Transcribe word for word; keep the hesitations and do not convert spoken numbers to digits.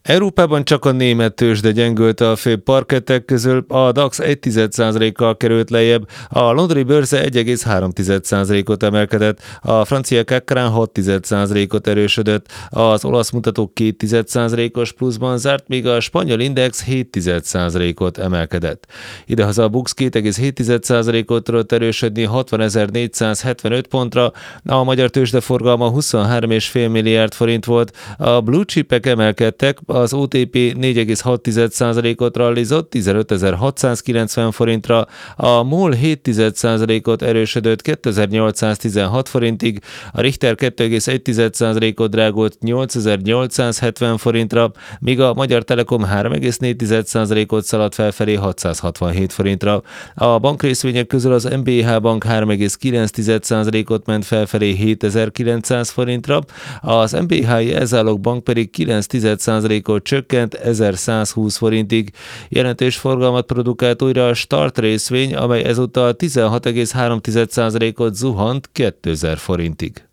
Európában csak a német tőzsde gyengülte a főbb parkettek közül, a DAX egy egész egy százalékkal került lejjebb, a londoni bőrze egy egész három százalékot emelkedett, a francia C A C hat százalékot erősödött, az olasz mutató két százalékos pluszban zárt, míg a spanyol index hét százalékot emelkedett. Idehaza a BUX két egész hét százalékot tudott erősödni hatvanezer-négyszázhetvenöt pontra, a magyar tőzsde forgalma huszonhárom egész öt milliárd forint volt, a blue chipek emelkedtek, az o té pé négy egész hat százalékot rallizott tizenötezer-hatszázkilencven forintra, a MOL hét százalékot erősödött kétezer-nyolcszáztizenhat forintig, a Richter két egész egy százalékot drágult nyolcezer-nyolcszázhetven forintra, míg a Magyar Telekom három egész négy százalékot szaladt felfelé hatszázhatvanhét forintra. A bankrészvények közül az em bé há Bank három egész kilenc százalékot ment felfelé hétezer-kilencszáz forintra, az em bé há Jelzálog Bank pedig kilenc százalékot csökkent ezerszázhúsz forintig. Jelentős forgalmat produkált újra a Start részvény, amely ezúttal tizenhat egész három százalékot zuhant kétezer forintig.